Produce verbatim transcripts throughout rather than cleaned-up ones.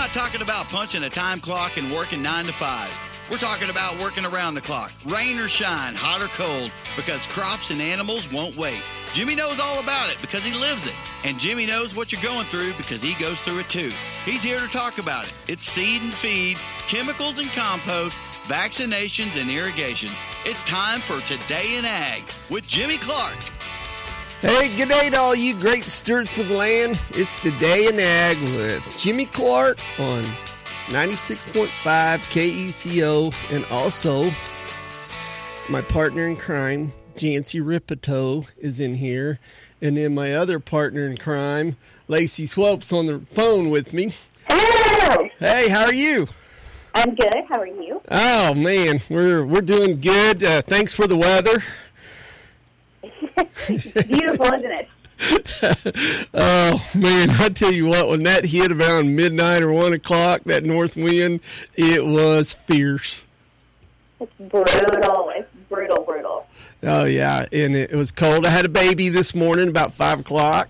not talking about punching a time clock and working nine to five. We're talking about working around the clock, rain or shine, hot or cold, because crops and animals won't wait. Jimmy knows all about it because he lives it. And Jimmy knows what you're going through because he goes through it too. He's here to talk about it. It's seed and feed, chemicals and compost, vaccinations and irrigation. It's time for Today in Ag with Jimmy Clark. Hey, good day to all you great stewards of the land. It's Today in Ag with Jimmy Clark on ninety-six point five K E C O, and also my partner in crime, Jancy Ripito, is in here. And then my other partner in crime, Lacey Swopes, on the phone with me. Hello. Hey, how are you? I'm good. How are you? Oh, man, we're we're doing good. Uh, thanks for the weather. Beautiful, isn't it? Oh, man, I tell you what, when that hit around midnight or one o'clock, that north wind, it was fierce. It's brutal. It's brutal, brutal. Oh, yeah, and it, it was cold. I had a baby this morning about five o'clock.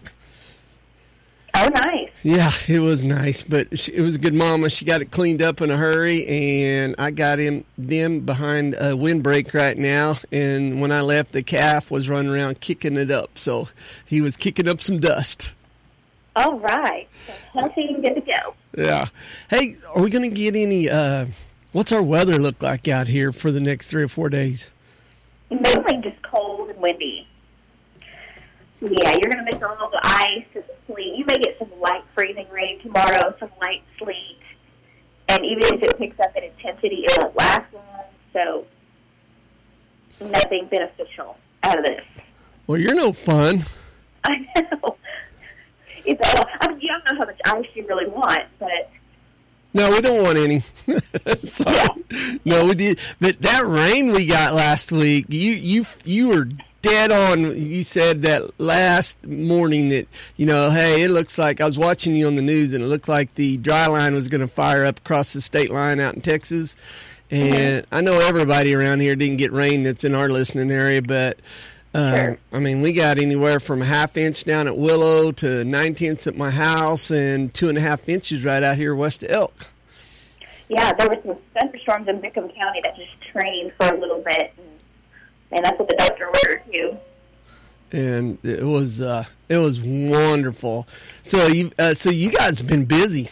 Oh, nice. Yeah, it was nice, but she, it was a good mama. She got it cleaned up in a hurry, and I got him them behind a windbreak right now, and when I left, the calf was running around kicking it up, so he was kicking up some dust. All right. So healthy and good to go. Yeah. Hey, are we going to get any, uh, what's our weather look like out here for the next three or four days? Mainly just cold and windy. Yeah, you're going to miss all the ice and sleet. You may get some light freezing rain tomorrow, some light sleet. And even if it picks up in intensity, it won't last long. So nothing beneficial out of this. Well, you're no fun. I know. It's all, I mean, you don't know how much ice you really want, but... No, we don't want any. Sorry. Yeah. No, we did. But that rain we got last week, you you you were dead on. You said that last morning that, you know, hey, it looks like, I was watching you on the news, and it looked like the dry line was going to fire up across the state line out in Texas. And mm-hmm. I know everybody around here didn't get rain that's in our listening area, but... Uh, sure. I mean, we got anywhere from a half inch down at Willow to nine tenths at my house and two and a half inches right out here west of Elk. Yeah, there were some thunderstorms in Wickham County that just trained for a little bit, and, and that's what the doctor ordered too. And it was uh, it was wonderful. So you uh, so you guys have been busy.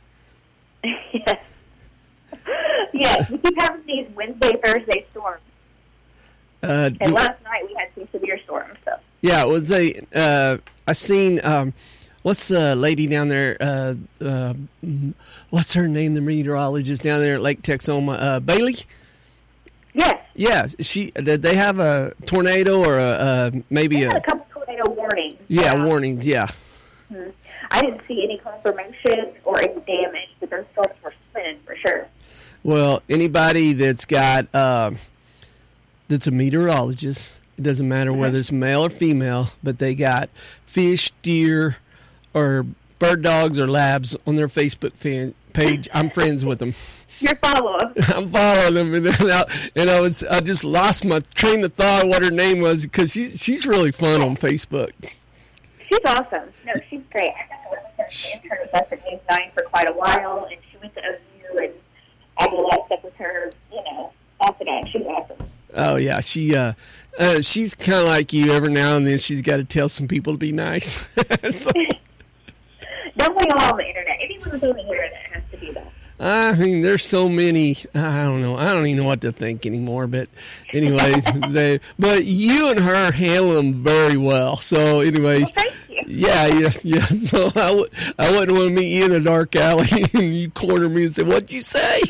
Yes. Yes, we keep having these Wednesday, Thursday storms. Uh, and last night we had some severe storms. So. Yeah, it was a. Uh, I seen. Um, what's the lady down there? Uh, uh, what's her name? The meteorologist down there at Lake Texoma, uh, Bailey. Yes. Yeah. She. Did they have a tornado or a uh, maybe they had a, a couple tornado warnings? Yeah, yeah. warnings. Yeah. Mm-hmm. I didn't see any confirmation or any damage, but those storms were spinning for sure. Well, anybody that's got. Uh, That's a meteorologist. It doesn't matter whether it's male or female, but they got fish, deer, or bird dogs or labs on their Facebook fan page. I'm friends with them. You're following. I'm following them, and I, and I was I just lost my train of thought of what her name was because she, she's really fun on Facebook. She's awesome. No, she's great. I got to work with her. She interned with us at News nine for quite a while, and she went to O U, and I did a lot of stuff with her, you know, off and on. She's awesome. Oh, yeah. She uh, uh, she's kind of like you. Every now and then she's got to tell some people to be nice. So, don't we all on the internet? Anyone who's on the internet has to do that. I mean, there's so many. I don't know. I don't even know what to think anymore. But anyway, they. But you and her handle them very well. So anyway, well, thank you. Yeah, yeah, yeah. So I, w- I wouldn't want to meet you in a dark alley and you corner me and say, "What'd you say?"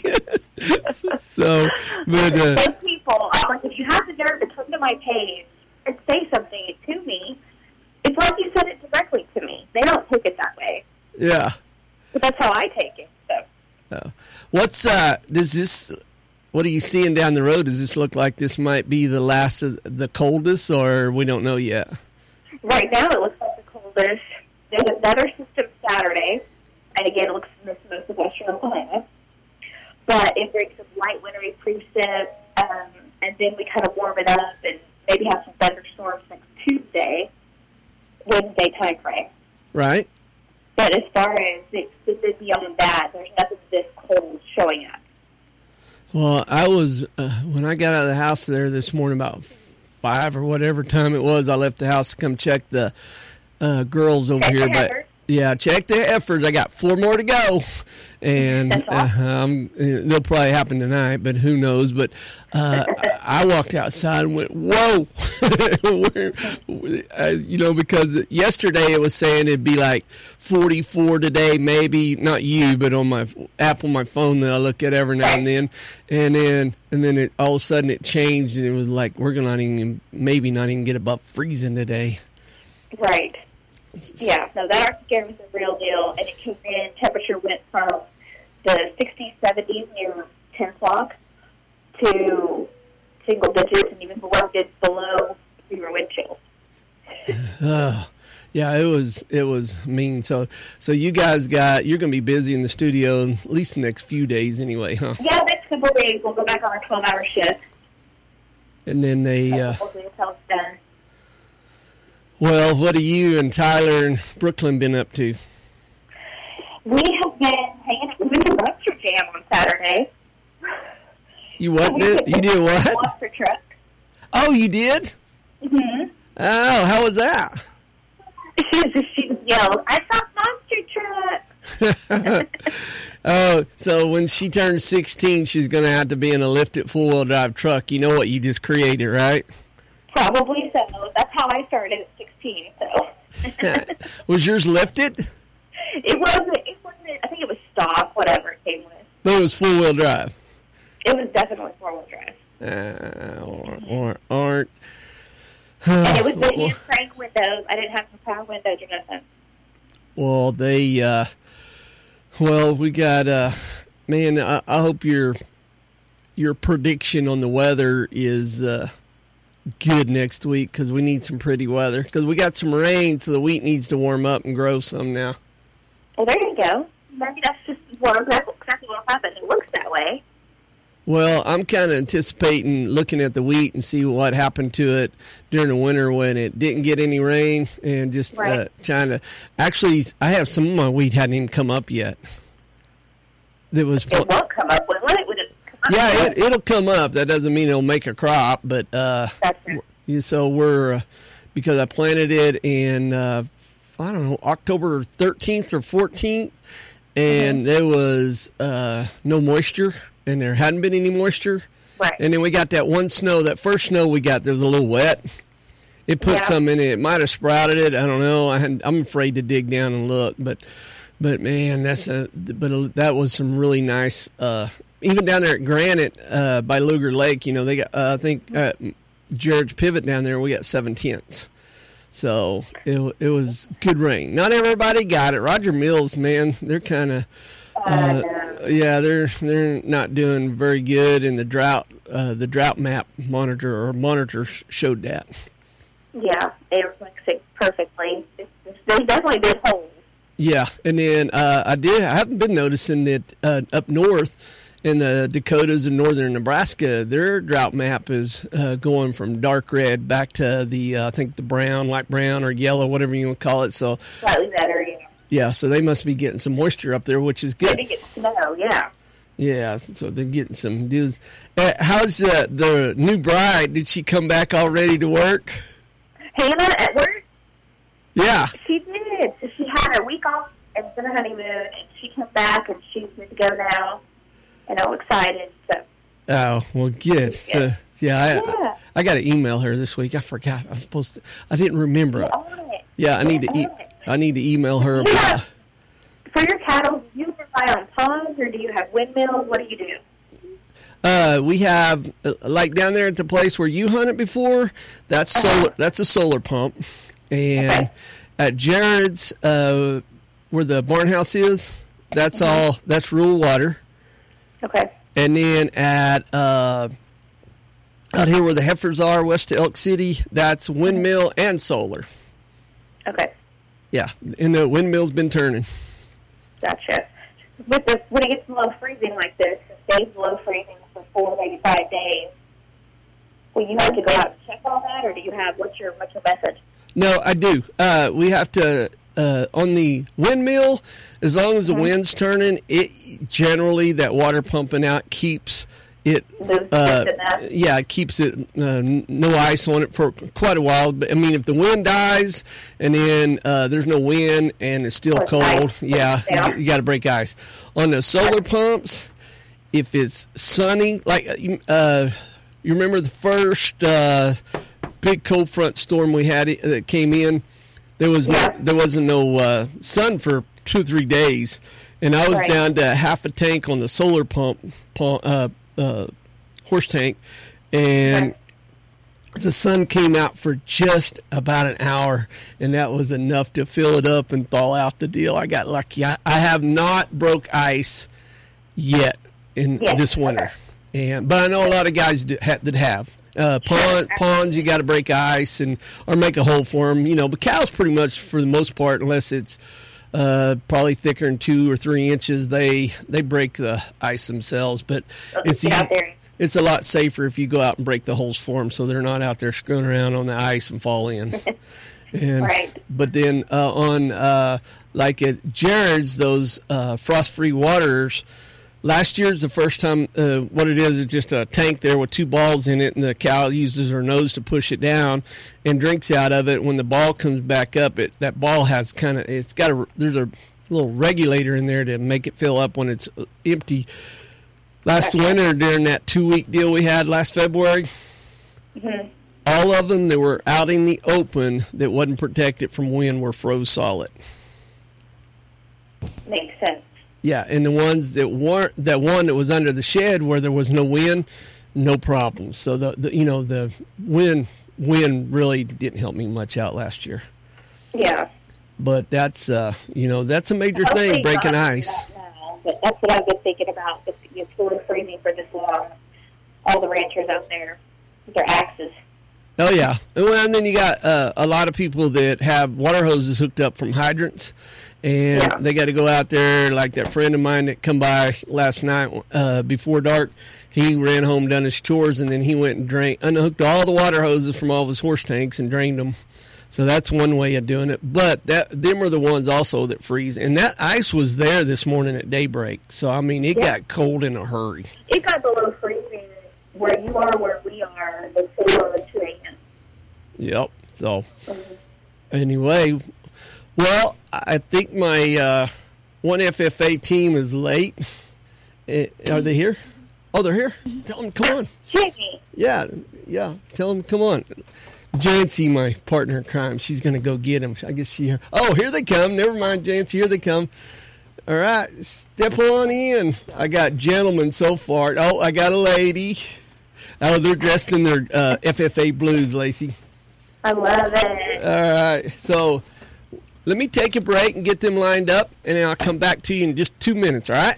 So, but uh, those people, I'm like, if you have the nerve to come to my page and say something to me, it's like you said it directly to me. They don't take it that way. Yeah. But that's how I take it. So. Oh. What's uh? Does this? What are you seeing down the road? Does this look like this might be the last of the coldest, or we don't know yet? Right now, it looks like the coldest. There's another system Saturday, and again, it looks most of western Oklahoma. But it brings some light wintry precip, um, and then we kind of warm it up and maybe have some thunderstorms next Tuesday, Wednesday time frame. Right. But as far as extended beyond that, there's nothing this cold showing up. Well, I was, uh, when I got out of the house there this morning about five or whatever time it was, I left the house to come check the uh, girls over check here. But efforts. yeah, check their efforts. I got four more to go. And That's awesome. uh, um, they'll probably happen tonight, but who knows. But uh, I walked outside and went, whoa. We're, uh, you know, because yesterday it was saying it'd be like forty-four today, maybe, not you, but on my app on my phone that I look at every now and then. And then and then it, all of a sudden it changed, and it was like, we're going to not even, maybe not even get above freezing today. Right. Yeah, no, that Arctic air was the real deal, and it came in, temperature went from the sixties, seventies near ten o'clock to single digits, and even below, did below zero wind chills. Uh, yeah, it was it was mean. So so you guys got, you're going to be busy in the studio at least the next few days anyway, huh? Yeah, next couple of days we'll go back on our twelve-hour shift. And then they, uh, Hopefully until it's done. well, what have you and Tyler and Brooklyn been up to? We have been hanging. We went to Monster Jam on Saturday. You what? Did, you did what? Monster truck. Oh, you did? Mm-hmm. Oh, how was that? She, she yelled, "I saw Monster truck!" Oh, so when she turns sixteen, she's going to have to be in a lifted four-wheel drive truck. You know what you just created, right? Probably so. That's how I started at sixteen. So Was yours lifted? it wasn't. It wasn't. I think it was stock, whatever it came with. But it was four-wheel drive. It was definitely four-wheel drive. Uh, or, or aren't. And it was the hand crank windows. I didn't have some power windows or nothing. Well, they, uh, well, we got, uh, man, I, I hope your, your prediction on the weather is, uh, good next week, because we need some pretty weather, because we got some rain, so the wheat needs to warm up and grow some now. Well, there you go. Maybe that's just what exactly what will happen. It looks that way. Well, I'm kind of anticipating looking at the wheat and see what happened to it during the winter when it didn't get any rain, and just Right. uh, trying to. Actually, I have some of my wheat hadn't even come up yet. That was. It won't come up, will it? Would it come up? Yeah, it, it'll come up. That doesn't mean it'll make a crop, but uh, That's true. yeah, so we're uh, because I planted it in uh, I don't know, October thirteenth or fourteenth, and there was uh, no moisture, and there hadn't been any moisture. Right. And then we got that one snow, that first snow we got, there was a little wet. It put Yeah. some in it. It might have sprouted it. I don't know. I had, I'm afraid to dig down and look, but but man, that's a but that was some really nice. Uh, even down there at Granite uh, by Luger Lake, you know, they got uh, I think uh, Jared's Pivot down there. We got seven tenths. So it it was good rain. Not everybody got it. Roger Mills, man, they're kind of. Uh, yeah, they're they're not doing very good, and the drought uh, the drought map monitor or monitor showed that. Yeah, it reflects it perfectly. It's, it's, there's definitely been holes. Yeah, and then uh, I did I haven't been noticing that uh, up north in the Dakotas and northern Nebraska, their drought map is uh, going from dark red back to the uh, I think the brown, light brown or yellow, whatever you want to call it. So Slightly better, yeah. yeah, so they must be getting some moisture up there, which is good. Maybe get snow, yeah. Yeah, so they're getting some deals. Uh, how's uh, the new bride? Did she come back all ready to work? Hannah at work, Yeah. she did. So she had a week off and it's been a honeymoon, and she came back, and she's good to go now. And I'm excited. So Oh, well, good. So, yeah, I, Yeah. I, I got to email her this week. I forgot. I was supposed to. I didn't remember. get on it. Yeah, I need to. Get E- on it. I need to email her about. Yeah. For your cattle, do you rely on ponds or do you have windmills? What do you do? Uh, we have uh, like down there at the place where you hunted before. That's Uh-huh. solar. That's a solar pump, and Okay. at Jared's, uh, where the barn house is, that's Mm-hmm. all. That's rural water. Okay. And then at uh, out here where the heifers are, west of Elk City, that's windmill and solar. Okay. Yeah, and the windmill's been turning. Gotcha. With the, when it gets below freezing like this, it stays below freezing for four, maybe five days. Will you have to go out and check all that, or do you have what's your what's your method? No, I do. Uh, we have to. uh, on the windmill, as long as the mm-hmm. wind's turning, it generally that water pumping out keeps it. Uh, yeah, it keeps it uh, no ice on it for quite a while. But I mean, if the wind dies and then uh, there's no wind and it's still cold, ice. yeah, yeah, you, you got to break ice. On the solar pumps, if it's sunny, like uh, you remember the first uh, big cold front storm we had that came in. There was yeah. no, there wasn't no uh, sun for two or three days, and I was right. down to half a tank on the solar pump, pump uh, uh, horse tank, and right. the sun came out for just about an hour, and that was enough to fill it up and thaw out the deal. I got lucky. I, I have not broke ice yet in yes. this winter, and but I know a lot of guys do, ha, that have. Uh, pond, ponds, you got to break ice and or make a hole for them, you know. But cows, pretty much for the most part, unless it's uh, probably thicker than two or three inches, they they break the ice themselves. But it's easy, it's a lot safer if you go out and break the holes for them, so they're not out there screwing around on the ice and fall in. and right. But then uh, on uh, like at Jared's, those uh, frost-free waters. Last year's the first time, uh, what it is is just a tank there with two balls in it, and the cow uses her nose to push it down and drinks out of it. When the ball comes back up, it that ball has kind of, it's got a, there's a little regulator in there to make it fill up when it's empty. Last winter, during that two-week deal we had last February, mm-hmm. all of them that were out in the open that wasn't protected from wind were froze solid. Makes sense. Yeah, and the ones that weren't, that one that was under the shed where there was no wind, no problem. So the, the you know the wind wind really didn't help me much out last year. Yeah. But that's uh you know that's a major Hopefully thing, breaking ice. Now, but that's what I've been thinking about. If it's sort of freezing for this long, all the ranchers out there with their axes. Oh yeah, and then you got uh, a lot of people that have water hoses hooked up from hydrants. And yeah. they got to go out there, like that friend of mine that come by last night uh, before dark. He ran home, done his chores, and then he went and drank, unhooked all the water hoses from all of his horse tanks and drained them. So that's one way of doing it. But that them are the ones also that freeze. And that ice was there this morning at daybreak. So, I mean, it yeah. got cold in a hurry. It got below freezing where you are, where we are, before two a.m. Yep. So, mm-hmm. anyway... Well, I think my uh, one F F A team is late. Uh, are they here? Oh, they're here? Tell them, come on. Jimmy. Yeah, yeah. Tell them, come on. Jancy, my partner in crime, she's going to go get them. I guess she... Oh, here they come. Never mind, Jancy. Here they come. All right, step on in. I got gentlemen so far. Oh, I got a lady. Oh, they're dressed in their uh, F F A blues, Lacey. I love it. All right, so... Let me take a break and get them lined up, and then I'll come back to you in just two minutes, all right?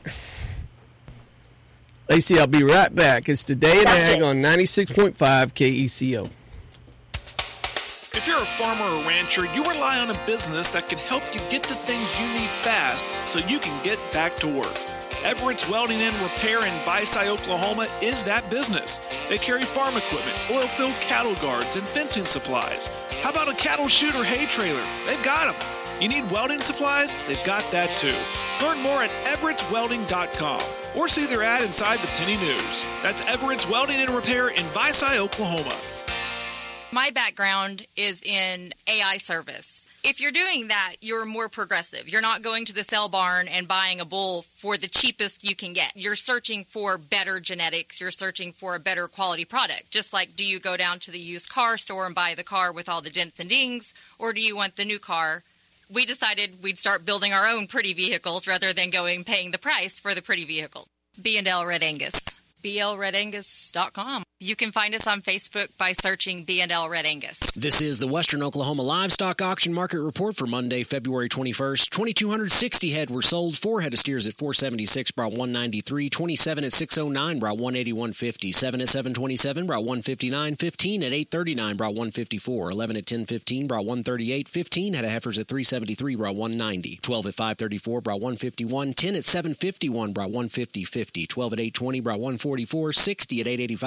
Lacey, I'll be right back. It's Today in Ag on ninety-six point five K E C O. If you're a farmer or rancher, you rely on a business that can help you get the things you need fast so you can get back to work. Everett's Welding and Repair in Visay, Oklahoma is that business. They carry farm equipment, oil-filled cattle guards, and fencing supplies. How about a cattle chute or hay trailer? They've got them. You need welding supplies? They've got that too. Learn more at everett's welding dot com or see their ad inside the Penny News. That's Everett's Welding and Repair in Visay, Oklahoma. My background is in A I service. If you're doing that, you're more progressive. You're not going to the sale barn and buying a bull for the cheapest you can get. You're searching for better genetics. You're searching for a better quality product. Just like, do you go down to the used car store and buy the car with all the dents and dings, or do you want the new car? We decided we'd start building our own pretty vehicles rather than going paying the price for the pretty vehicle. B and L Red Angus. B L red angus dot com. You can find us on Facebook by searching B and L Red Angus. This is the Western Oklahoma Livestock Auction Market Report for Monday, February twenty-first. two thousand two hundred sixty head were sold. Four head of steers at four seventy-six brought one ninety-three. twenty-seven at six oh nine brought one eighty-one fifty. Seven at seven twenty-seven brought one fifty-nine. Fifteen at eight thirty-nine brought one fifty-four. Eleven at ten fifteen brought one thirty-eight. Fifteen had a heifers at three seventy-three brought one ninety. Twelve at five thirty-four brought one fifty-one. Ten at seven fifty-one brought one fifty fifty. Twelve at eight twenty brought one forty-four. Sixty at eight eighty-five brought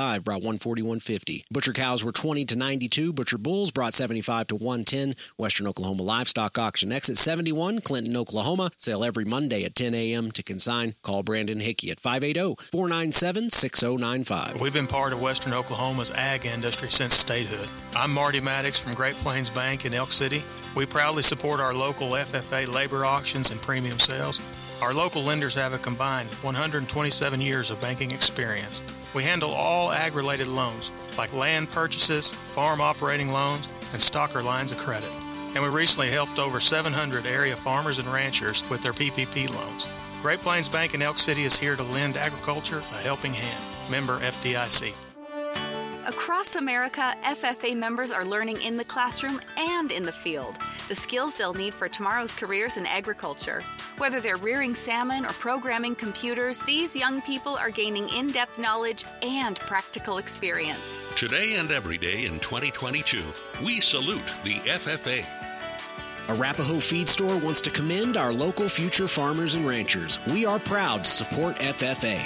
one forty-one fifty. Butcher cows were twenty to ninety-two. Butcher bulls brought seventy-five to one ten. Western Oklahoma Livestock Auction exit seventy-one, Clinton, Oklahoma. Sale every Monday at ten a.m. To consign, call Brandon Hickey at five eight zero, four nine seven, six zero nine five. We've been part of Western Oklahoma's ag industry since statehood. I'm Marty Maddox from Great Plains Bank in Elk City. We proudly support our local F F A labor auctions and premium sales. Our local lenders have a combined one hundred twenty-seven years of banking experience. We handle all ag-related loans, like land purchases, farm operating loans, and stocker lines of credit. And we recently helped over seven hundred area farmers and ranchers with their P P P loans. Great Plains Bank in Elk City is here to lend agriculture a helping hand. Member F D I C. Across America, F F A members are learning in the classroom and in the field the skills they'll need for tomorrow's careers in agriculture. Whether they're rearing salmon or programming computers, these young people are gaining in-depth knowledge and practical experience. Today and every day in twenty twenty-two, we salute the F F A. Arapahoe Feed Store wants to commend our local future farmers and ranchers. We are proud to support F F A.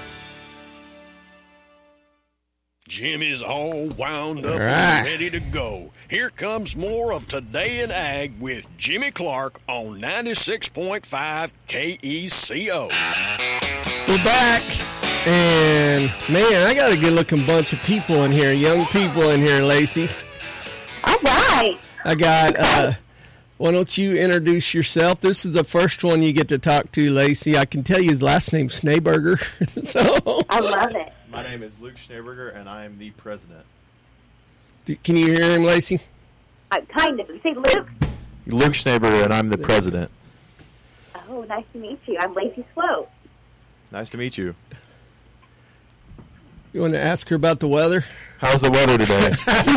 Jim is all wound up All right. and ready to go. Here comes more of Today in Ag with Jimmy Clark on ninety-six point five K E C O. We're back, and man, I got a good-looking bunch of people in here, young people in here, Lacey. All right. I got, uh, why don't you introduce yourself? This is the first one you get to talk to, Lacey. I can tell you his last name's Schneeberger. so I love it. My name is Luke Schneeberger, and I am the president. Can you hear him, Lacey? Uh, kind of. You say Luke? Luke Schneeberger, and I'm the president. Oh, nice to meet you. I'm Lacey Sloat. Nice to meet you. You want to ask her about the weather? How's the weather today?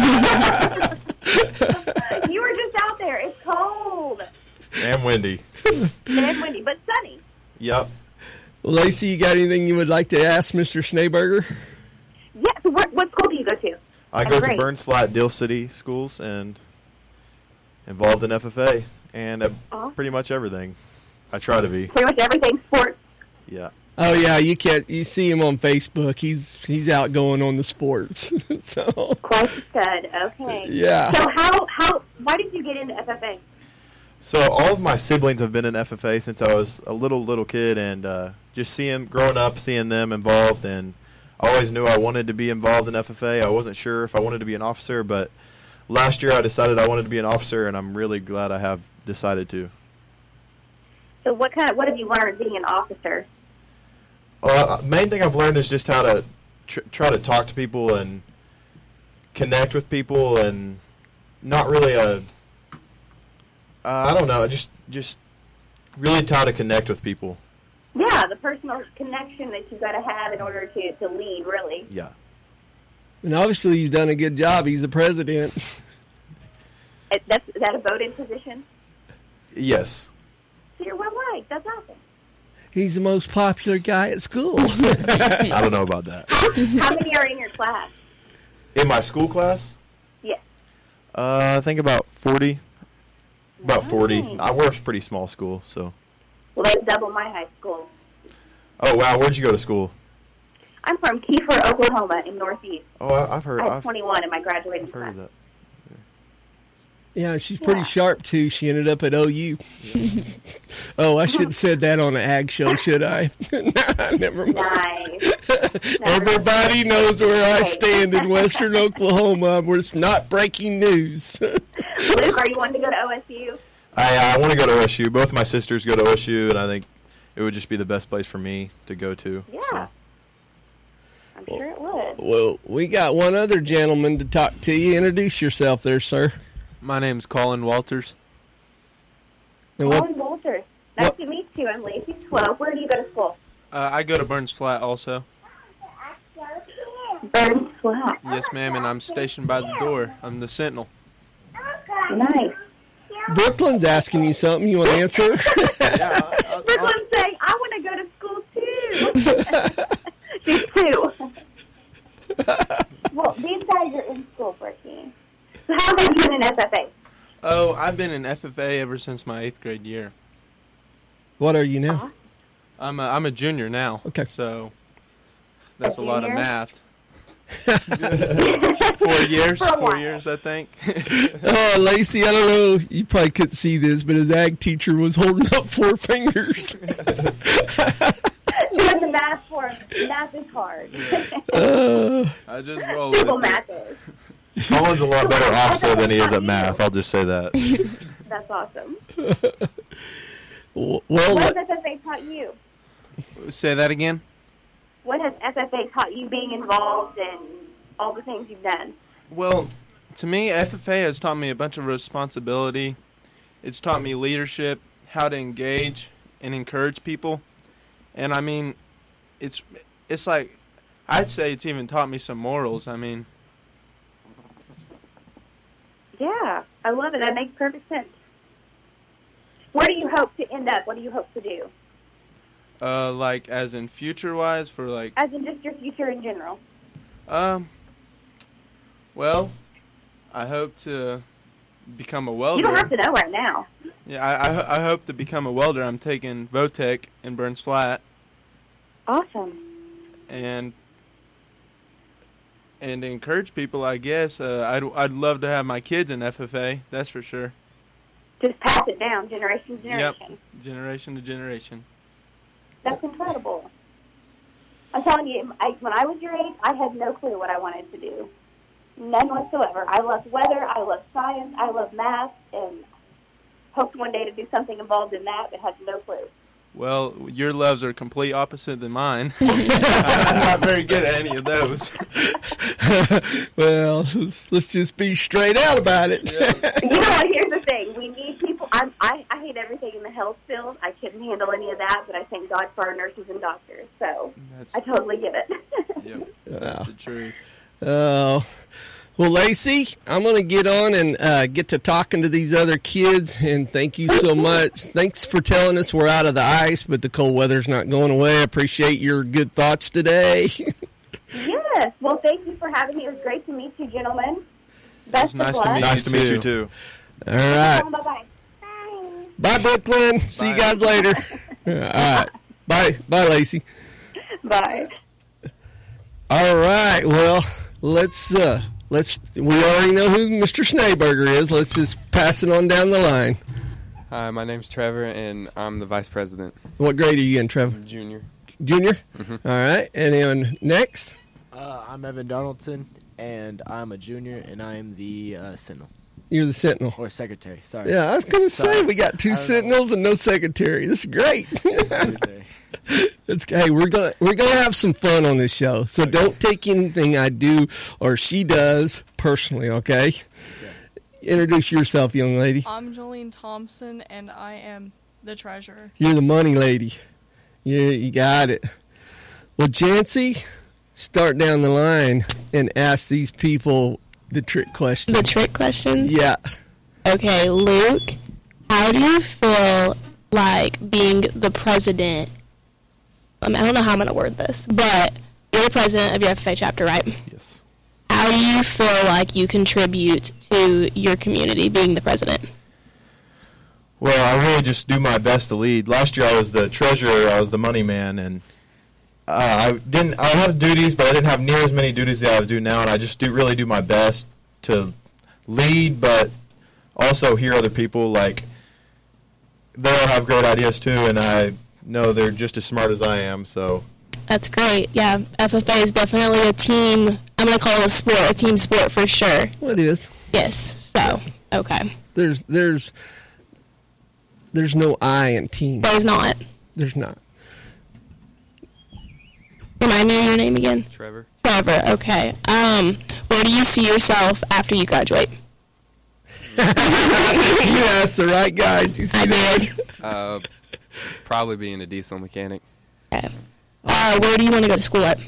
You were just out there. It's cold. And windy. And windy, but sunny. Yep. Well, Lacey, you got anything you would like to ask Mister Schneeberger? Yeah, so what, what school do you go to? I That's go great. to Burns Flat, Dill City schools, and involved in F F A, and uh, Awesome. pretty much everything. I try to be. Pretty much everything sports. Yeah. Oh yeah, you can't. You see him on Facebook. He's he's out going on the sports. so Quite a stud. Okay. Yeah. So how how why did you get into F F A? So all of my siblings have been in F F A since I was a little, little kid, and uh, just seeing, growing up, seeing them involved, and I always knew I wanted to be involved in F F A. I wasn't sure if I wanted to be an officer, but last year I decided I wanted to be an officer, and I'm really glad I have decided to. So what kind of what have you learned being an officer? Uh, main thing I've learned is just how to tr- try to talk to people and connect with people, and not really a, uh, I don't know, just just really try to connect with people. Yeah, the personal connection that you've got to have in order to, to lead, really. Yeah. and obviously he's done a good job. He's the president. It, that's, is that a voted position? Yes. So you're well liked. That's awesome. He's the most popular guy at school. I don't know about that. How many are in your class? In my school class? Yes. Uh, I think about forty. About Nice. forty. I we're a pretty small school, so. Well, that's double my high school. Oh, wow. Where'd you go to school? I'm from Kiefer, Oklahoma, in Northeast. Oh, I, I've heard. I have I've, twenty-one in my graduating I've heard class. of that. Yeah, she's pretty Yeah. sharp, too. She ended up at O U. oh, I should have said that on an ag show, should I? Nah, never mind. Nice. Everybody knows where I stand in Western Oklahoma. Where it's not breaking news. Luke, are you wanting to go to O S U? I, I want to go to O S U. Both my sisters go to O S U, and I think it would just be the best place for me to go to. Yeah. So. I'm sure it would. Well, we got one other gentleman to talk to you. Introduce yourself there, sir. My name's Colin Walters. And what, Colin Walters. Nice what- to meet you. I'm Lacey Sloat. Where do you go to school? Uh, I go to Burns Flat also. Burns Flat. Yes, ma'am, and I'm stationed by the door. I'm the sentinel. Nice. Brooklyn's asking you something. You want to answer? Yeah, I- I- Brooklyn's saying, I want to go to school too. She's two. Well, these guys are in school, Brittany. So how long have you been in F F A? oh, I've been in F F A ever since my eighth grade year. What are you now? I'm a, I'm a junior now. Okay. So that's A a lot of junior? math. Four years, For a four while. years, I think. Oh, Lacey, I don't know. You probably couldn't see this, but his ag teacher was holding up four fingers. Doing the math for him. Math is hard. Uh, I just roll Simple with it. math is. Colin's a lot better officer than he is at math. I'll just say that. That's awesome. well, What has let- F F A taught you? Say that again? What has F F A taught you being involved in all the things you've done? Well, to me, F F A has taught me a bunch of responsibility. It's taught me leadership, how to engage and encourage people. And, I mean, it's it's like, I'd say it's even taught me some morals. I mean, Yeah, I love it. That makes perfect sense. Where do you hope to end up? What do you hope to do? uh, like, as in future-wise, for, like, As in just your future in general. um, well, I hope to become a welder. You don't have to know right now. Yeah, I, I, ho- I hope to become a welder. I'm taking Votech in Burns Flat, Awesome. and and to encourage people, I guess. Uh, I'd I'd love to have my kids in F F A. That's for sure. Just pass it down, generation to generation. Yep, generation to generation. That's incredible. I'm telling you, I, when I was your age, I had no clue what I wanted to do. None whatsoever. I loved weather, I loved science, I loved math, and hoped one day to do something involved in that, but had no clue. Well, your loves are complete opposite than mine. I'm not very good at any of those. well, let's, let's just be straight out about it. You know what? Here's the thing. We need people. I'm, I, I hate everything in the health field. I couldn't handle any of that, but I thank God for our nurses and doctors. So That's, I totally get it. yep, Wow. that's the truth. Oh, well, Lacey, I'm going to get on and uh, get to talking to these other kids, and thank you so much. Thanks for telling us we're out of the ice, but the cold weather's not going away. I appreciate your good thoughts today. Yes. Well, thank you for having me. It was great to meet you, gentlemen. Best nice of to luck. meet Nice to meet too. you, too. All right. Bye-bye. Bye, Brooklyn. See you Bye. guys later. All right. Bye. Bye, Lacey. Bye. All right. Well, let's, uh, let's, we already know who Mister Schneeberger is. Let's just pass it on down the line. Hi, my name's Trevor, and I'm the vice president. What grade are you in, Trevor? Junior. Junior? Mhm. All right. And then next? Uh, I'm Evan Donaldson, and I'm a junior, and I am the uh, Sentinel. You're the Sentinel. Or secretary, sorry. Yeah, I was going to say, Sorry. we got two I don't know. Sentinels and no secretary. This is great. Secretary. It's, hey, we're gonna we're gonna have some fun on this show. So don't take anything I do or she does personally, okay? Introduce yourself, young lady. I'm Jolene Thompson, and I am the treasurer. You're the money lady. You you got it. Well, Jancy, start down the line and ask these people the trick questions. The trick questions? Yeah. Okay, Luke, how do you feel like being the president? I, mean, I don't know how I'm going to word this, but you're the president of your F F A chapter, right? Yes. How do you feel like you contribute to your community being the president? Well, I really just do my best to lead. Last year I was the treasurer, I was the money man, and uh, I didn't. I had duties, but I didn't have near as many duties as I do now, and I just do really do my best to lead, but also hear other people. Like, they all have great ideas too, and I know they're just as smart as I am. So That's great. Yeah, F F A is definitely a team. I'm going to call it a sport, a team sport for sure. Well, it is. Yes. So, okay. There's there's there's no I in team. There's not. There's not. Remind me of your name again. Trevor. Trevor. Okay. Um, where do you see yourself after you graduate? You asked the right guy. Did you see I that? did. Uh, probably being a diesel mechanic. Okay. Uh, where do you want to go to school at?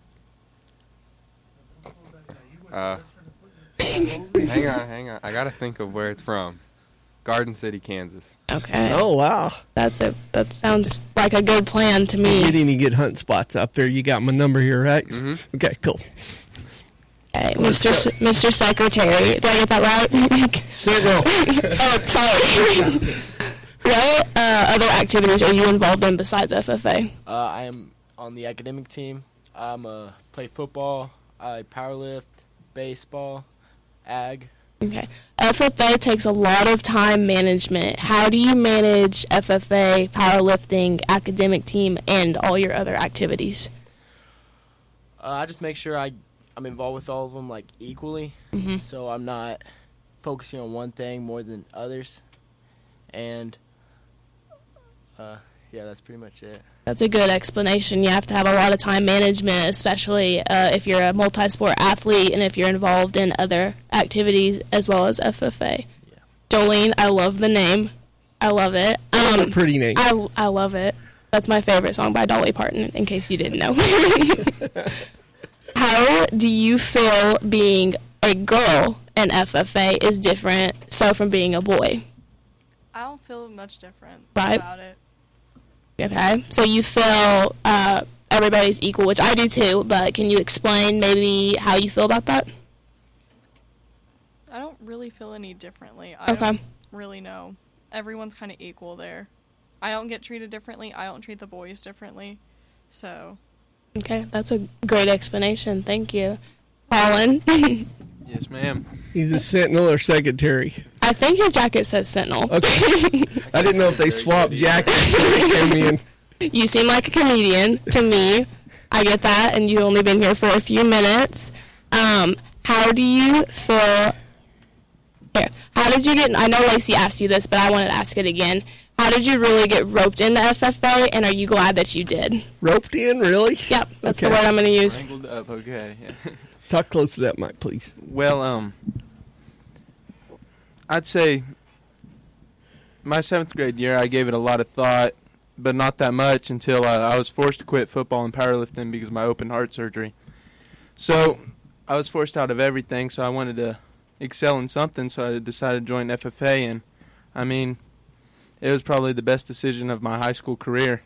Uh, hang on, hang on. I gotta think of where it's from. Garden City, Kansas. Okay. Oh wow, that's a that sounds like a good plan to you me. get any good hunt spots up there? You got my number here, right? Mm-hmm. Okay, cool. Okay, Mister S- Mister Secretary, did I get that right? Sentinel. Oh, sorry. What uh, other activities are you involved in besides F F A? Uh, I am on the academic team. I'm uh, play football. I powerlift, baseball, ag. Okay. F F A takes a lot of time management. How do you manage F F A, powerlifting, academic team, and all your other activities? Uh, I just make sure I, I'm involved with all of them, like, equally. Mhm. So I'm not focusing on one thing more than others. And, uh, yeah, that's pretty much it. That's a good explanation. You have to have a lot of time management, especially uh, if you're a multi-sport athlete and if you're involved in other activities as well as F F A. Yeah. Jolene, I love the name. I love it. That's Um, a pretty name. I, I love it. That's my favorite song by Dolly Parton, in case you didn't know. How do you feel being a girl in F F A is different so from being a boy? I don't feel much different Right. about it. Okay, so you feel uh, everybody's equal, which I do too, but can you explain maybe how you feel about that? I don't really feel any differently. I Okay. don't really know. Everyone's kind of equal there. I don't get treated differently. I don't treat the boys differently. So, Okay, that's a great explanation. Thank you. Colin? Yes, ma'am. He's a sentinel or secretary? I think his jacket says Sentinel. Okay. I didn't know if they swapped jackets when they came in. You seem like a comedian to me. I get that, and you've only been here for a few minutes. Um, how do you feel... Here, how did you get... I know Lacey asked you this, but I wanted to ask it again. How did you really get roped into F F A, and are you glad that you did? Roped in, really? Yep, that's Okay. the word I'm going to use. Wrangled up, okay. Yeah. Talk close to that mic, please. Well, um, I'd say my seventh grade year, I gave it a lot of thought, but not that much until uh, I was forced to quit football and powerlifting because of my open heart surgery. So I was forced out of everything, so I wanted to excel in something, so I decided to join F F A, and, I mean, it was probably the best decision of my high school career.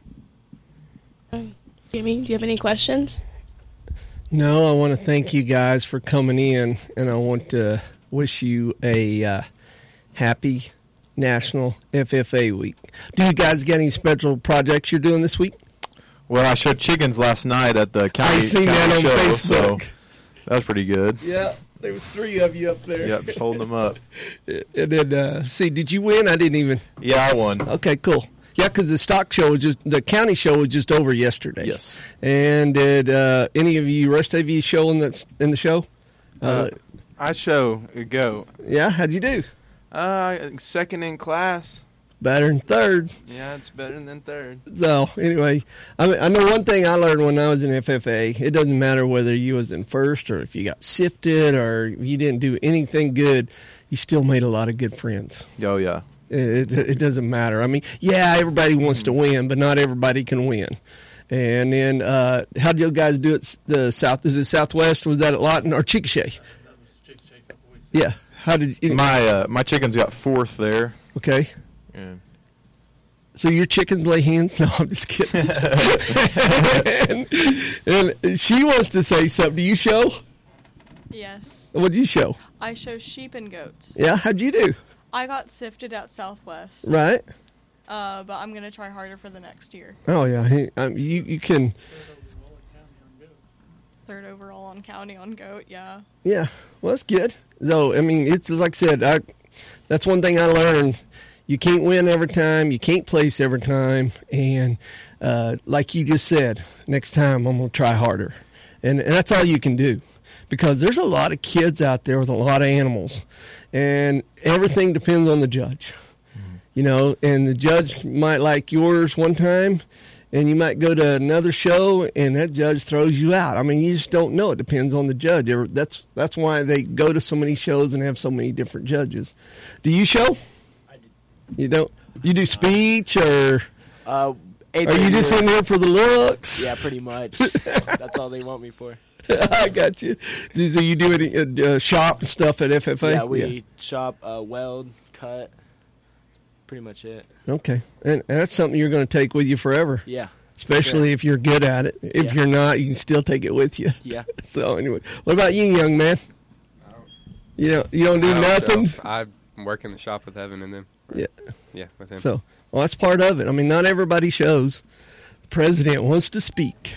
Jimmy, do you have any questions? No, I want to thank you guys for coming in, and I want to wish you a uh, happy National F F A Week. Do you guys get any special projects you're doing this week? Well, I showed chickens last night at the county, I seen county that on show, Facebook. so that was pretty good. Yeah, there was three of you up there. Yep, just holding them up. And then, uh, see, did you win? I didn't even. Yeah, I won. Okay, cool. Yeah, because the stock show was just, the county show was just over yesterday. Yes. And did uh, any of you, rest of you, show in, that's, in the show? Uh, Uh, I show a goat. yeah, how'd you do? Uh, second in class. Better than third. Yeah, it's better than third. So, anyway, I, mean, I know one thing I learned when I was in F F A, it doesn't matter whether you was in first or if you got sifted or you didn't do anything good, you still made a lot of good friends. Oh, yeah. It, it, it doesn't matter. I mean, yeah, everybody wants to win, but not everybody can win. And then, uh, how did you guys do it? The South, is it Southwest? Was that at Lawton or Chickasha? Yeah. How did you, My uh, my chickens got fourth there. Okay. Yeah. So your chickens lay hens? No, I'm just kidding. and, and she wants to say something. Do you show? yes. What do you show? I show sheep and goats. Yeah, how'd you do? I got sifted at Southwest. Right. Uh, but I'm going to try harder for the next year. Oh, yeah. He, um, you, you can... Third overall on county on goat, yeah. Yeah, well, that's good. So, I mean, it's like I said, I, that's one thing I learned. You can't win every time. You can't place every time. And uh, like you just said, next time I'm going to try harder. And, and that's all you can do. Because there's a lot of kids out there with a lot of animals. And everything depends on the judge. Mm-hmm. You know, and the judge might like yours one time, and you might go to another show, and that judge throws you out. I mean, you just don't know. It depends on the judge. That's that's why they go to so many shows and have so many different judges. Do you show? I do. You don't? You do speech, or Uh, are you just in there for the looks? Yeah, pretty much. That's all they want me for. I got you. So you do any uh, uh, shop and stuff at F F A? Yeah, we shop, uh, weld, cut. Pretty much it. Okay, and, and that's something you're going to take with you forever. Yeah. Especially sure. if you're good at it. If Yeah. you're not, you can still take it with you. Yeah. So anyway, what about you, young man? You don't, you don't do I don't nothing? show. I work in the shop with Evan and them. Yeah. Yeah, with him. So, well, that's part of it. I mean, not everybody shows. The president wants to speak.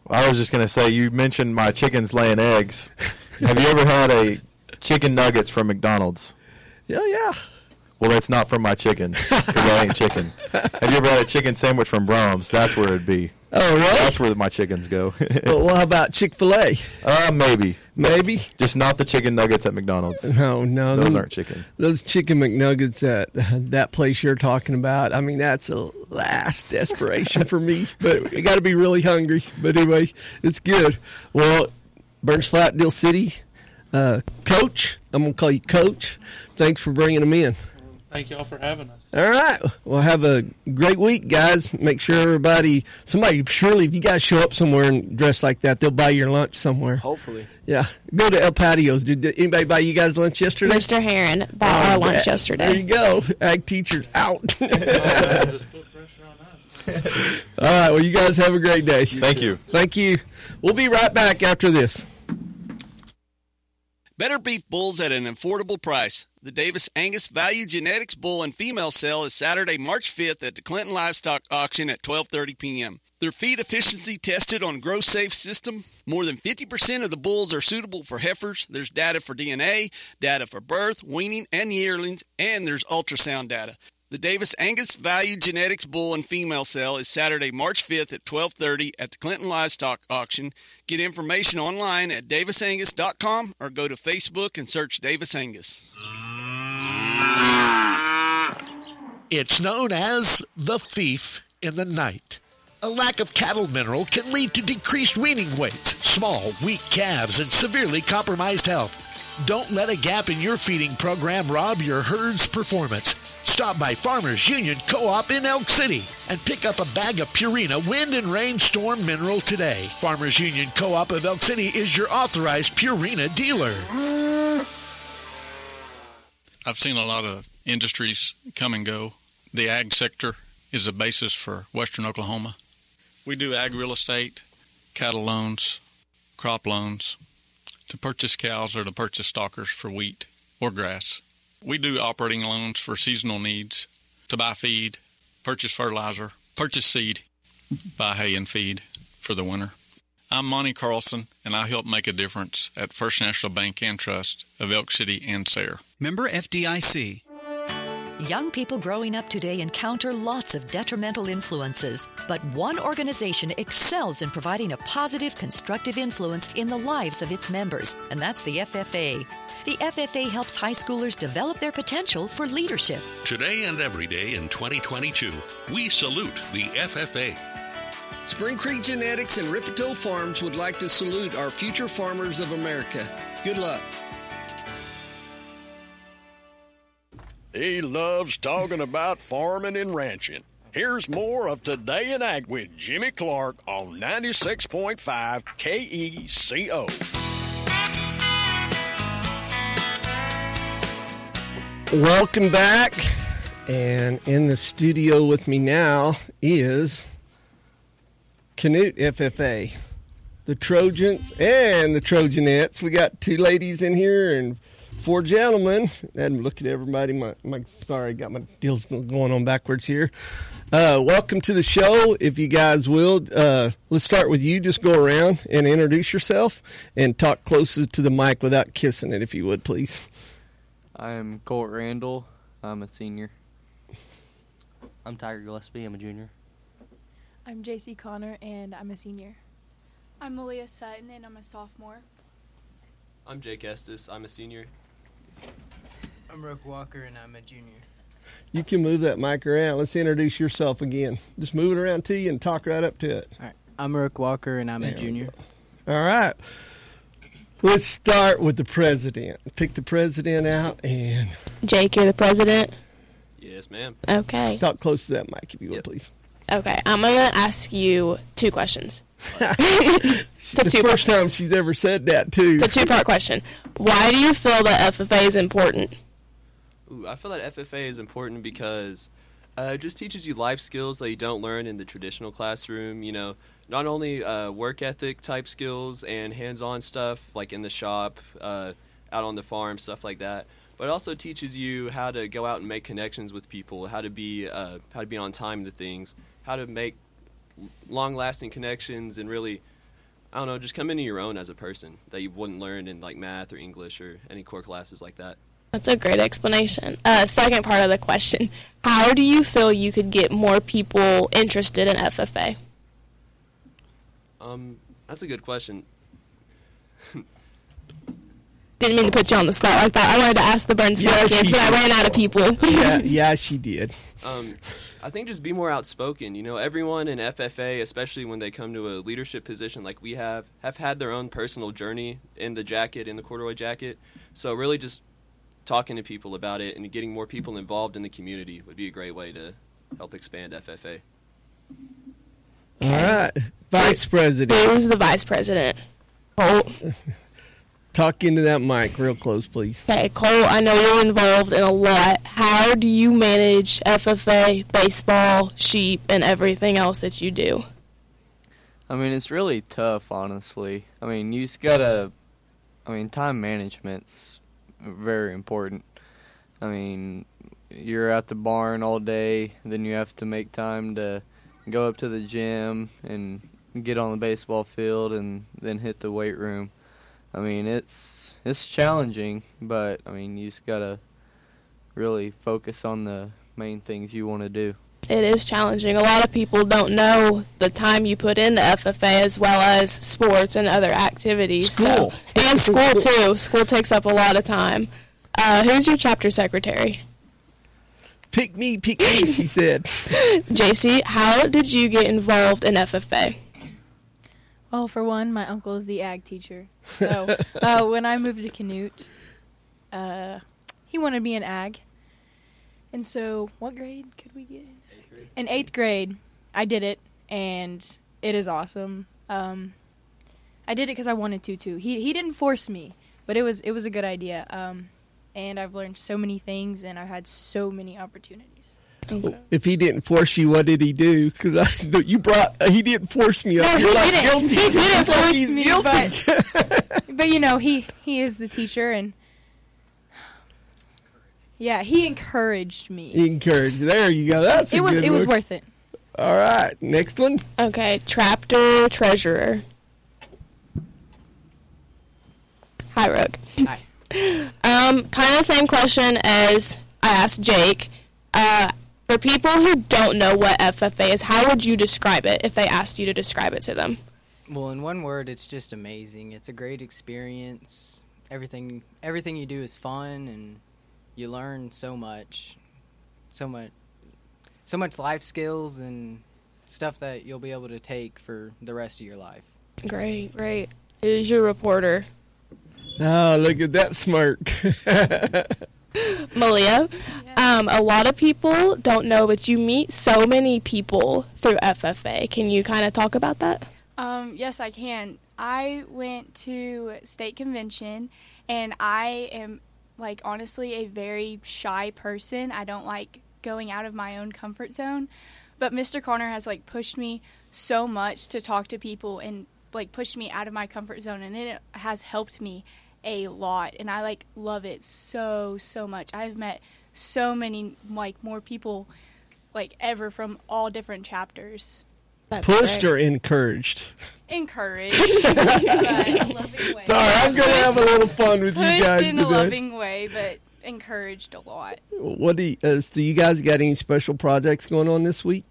I was just going to say, you mentioned my chickens laying eggs. Have you ever had a chicken nuggets from McDonald's? Yeah, yeah. Well, that's not from my chickens, because that ain't chicken. Have you ever had a chicken sandwich from Brahms? That's where it'd be. Oh, really? That's where my chickens go. Well, well, how about Chick-fil-A? Uh, maybe. Maybe? Just not the chicken nuggets at McDonald's. No, no. Those them, aren't chicken. Those chicken McNuggets at that place you're talking about, I mean, that's a last desperation for me. But I got to be really hungry. But anyway, it's good. Well, Burns Flat, Dill City, uh, Coach, I'm going to call you Coach. Thanks for bringing them in. Thank y'all for having us. All right. Well, have a great week, guys. Make sure everybody, somebody, surely if you guys show up somewhere and dress like that, they'll buy your lunch somewhere. Hopefully. Yeah. Go to El Patios. Did anybody buy you guys lunch yesterday? Mister Heron bought oh, our lunch that, yesterday. There you go. Ag teachers out. All right. Well, you guys have a great day. Thank you. Thank you. We'll be right back after this. Better beef bulls at an affordable price. The Davis Angus Value Genetics Bull and Female Sale is Saturday, March fifth at the Clinton Livestock Auction at twelve thirty p.m. Their feed efficiency tested on GrowSafe system. More than fifty percent of the bulls are suitable for heifers. There's data for D N A, data for birth, weaning, and yearlings, and there's ultrasound data. The Davis Angus Value Genetics Bull and Female Sale is Saturday, March fifth at twelve thirty at the Clinton Livestock Auction. Get information online at davis angus dot com or go to Facebook and search Davis Angus. It's known as the thief in the night. A lack of cattle mineral can lead to decreased weaning weights, small, weak calves, and severely compromised health. Don't let a gap in your feeding program rob your herd's performance. Stop by Farmers Union Co-op in Elk City and pick up a bag of Purina Wind and Rainstorm Mineral today. Farmers Union Co-op of Elk City is your authorized Purina dealer. I've seen a lot of industries come and go. The ag sector is the basis for Western Oklahoma. We do ag real estate, cattle loans, crop loans, to purchase cows or to purchase stockers for wheat or grass. We do operating loans for seasonal needs, to buy feed, purchase fertilizer, purchase seed, buy hay and feed for the winter. I'm Monty Carlson, and I help make a difference at First National Bank and Trust of Elk City and Sayre. Member F D I C. Young people growing up today encounter lots of detrimental influences, but one organization excels in providing a positive, constructive influence in the lives of its members, and that's the F F A. The F F A helps high schoolers develop their potential for leadership. Today and every day in twenty twenty-two, we salute the F F A. Spring Creek Genetics and Ripito Farms would like to salute our future farmers of America. Good luck. He loves talking about farming and ranching. Here's more of Today in Ag with Jimmy Clark on ninety-six point five K E C O. Welcome back. And in the studio with me now is Canute F F A, the Trojans and the Trojanettes. We got two ladies in here and four gentlemen. And look at everybody. My, my sorry, got my deals going on backwards here. Uh, welcome to the show. If you guys will, uh, let's start with you. Just go around and introduce yourself and talk closer to the mic without kissing it, if you would, please. I'm Colt Randall. I'm a senior. I'm Tiger Gillespie. I'm a junior. I'm J C Connor, and I'm a senior. I'm Malia Sutton, and I'm a sophomore. I'm Jake Estes. I'm a senior. I'm Rook Walker, and I'm a junior. You can move that mic around. Let's introduce yourself again. Just move it around to you and talk right up to it. All right. I'm Rook Walker, and I'm there a junior. All right. Let's start with the president. Pick the president out and... Jake, you're the president? Yes, ma'am. Okay. Talk close to that mic, if you would, yep. please. Okay. I'm going to ask you two questions. It's the two first part. time she's ever said that, too. It's a two-part question. Why do you feel that F F A is important? Ooh, I feel that F F A is important because uh, it just teaches you life skills that you don't learn in the traditional classroom. You know, not only uh, work ethic type skills and hands-on stuff like in the shop, uh, out on the farm, stuff like that, but it also teaches you how to go out and make connections with people, how to be uh, how to be on time to things, how to make long-lasting connections, and really I don't know, just come into your own as a person that you wouldn't learn in like math or English or any core classes like that. That's a great explanation. Uh, second part of the question, how do you feel you could get more people interested in F F A? Um, that's a good question. Didn't mean to put you on the spot like that. I wanted to ask the Burns Yeah, kids, she but I did. ran out of people. yeah, yeah, she did. Um, I think just be more outspoken. You know, everyone in F F A, especially when they come to a leadership position like we have, have had their own personal journey in the jacket, in the corduroy jacket. So really just talking to people about it and getting more people involved in the community would be a great way to help expand F F A. All right. Vice President. Who's the Vice President? Cole. Talk into that mic real close, please. Okay, Cole, I know you're involved in a lot. How do you manage F F A, baseball, sheep, and everything else that you do? I mean, it's really tough, honestly. I mean, you just gotta, I mean, time management's very important. I mean, you're at the barn all day, then you have to make time to go up to the gym and get on the baseball field and then hit the weight room. I mean, it's it's challenging, but, I mean, you just got to really focus on the main things you want to do. It is challenging. A lot of people don't know the time you put into F F A as well as sports and other activities. School. So, and school, too. School takes up a lot of time. Uh, who's your chapter secretary? Pick me, pick me, she said. J C, how did you get involved in F F A? Well, for one, my uncle is the ag teacher. So uh, when I moved to Canute, uh, he wanted me in ag. And so what grade could we get in? Eighth grade. In eighth grade, I did it, and it is awesome. Um, I did it because I wanted to, too. He he didn't force me, but it was it was a good idea. Um, and I've learned so many things, and I've had so many opportunities. Okay. If he didn't force you, what did he do? Because you brought, uh, he didn't force me up. No, You're he like didn't. guilty. He didn't force He's me, guilty. but but you know he he is the teacher, and yeah, he encouraged me. Encourage. There you go. That's a it was good it was one. worth it. All right, next one. Okay, chapter treasurer. Hi, Rook. Hi. Um, kind of the same question as I asked Jake. Uh, for people who don't know what F F A is, how would you describe it if they asked you to describe it to them? Well, in one word, it's just amazing. It's a great experience. Everything everything you do is fun, and you learn so much, so much, so much life skills and stuff that you'll be able to take for the rest of your life. Great, great. Who's your reporter? Oh, look at that smirk. Malia. Um, a lot of people don't know, but you meet so many people through F F A. Can you kind of talk about that? Um, yes, I can. I went to state convention, and I am, like, honestly a very shy person. I don't like going out of my own comfort zone. But Mister Connor has, like, pushed me so much to talk to people and, like, pushed me out of my comfort zone, and it has helped me a lot. And I, like, love it so, so much. I've met so many, like, more people, like, ever from all different chapters. That's Pushed great. or encouraged? Encouraged. but in a loving way. Sorry, I'm going to have a little fun with you Pushed guys in today. a loving way, but encouraged a lot. What do you, uh, do you guys got any special projects going on this week?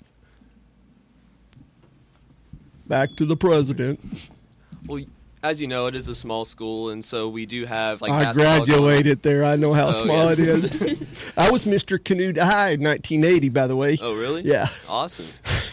Back to the president. Well, as you know, it is a small school, and so we do have like I basketball going on. graduated there. I know how Oh, small yeah. it is. I was Mister Canute High in nineteen eighty, by the way. Oh, really? Yeah. Awesome.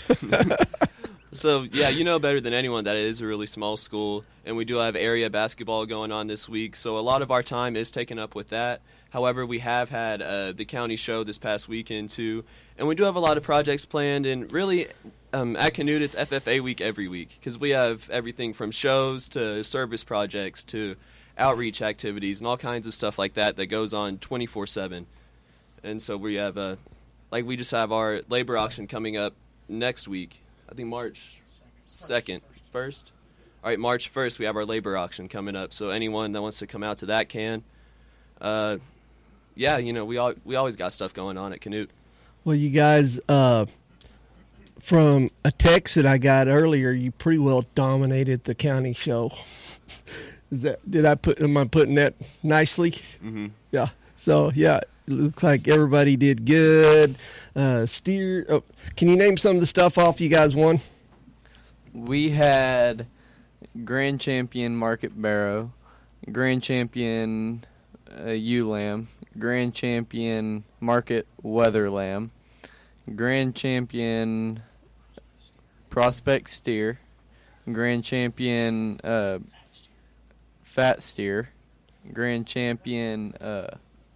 So, yeah, you know better than anyone that it is a really small school, and we do have area basketball going on this week, so a lot of our time is taken up with that. However, we have had uh, the county show this past weekend, too, and we do have a lot of projects planned, and really, um, at Canute, it's F F A week every week, because we have everything from shows to service projects to outreach activities and all kinds of stuff like that that goes on twenty-four seven. And so we have, uh, like, we just have our labor auction coming up next week. I think March second, first. All right, March first, we have our labor auction coming up. So anyone that wants to come out to that can. Uh, yeah, you know, we all we always got stuff going on at Canute. Well, you guys, uh, from a text that I got earlier, you pretty well dominated the county show. Is that, did I put, am I putting that nicely? Mm-hmm. Yeah. So, yeah, it looks like everybody did good. Uh, steer, oh, can you name some of the stuff off you guys won? We had grand champion Market Barrow, grand champion uh, ewe lamb, grand champion Market Weather lamb, grand champion Prospect steer, grand champion uh, fat steer, grand champion uh,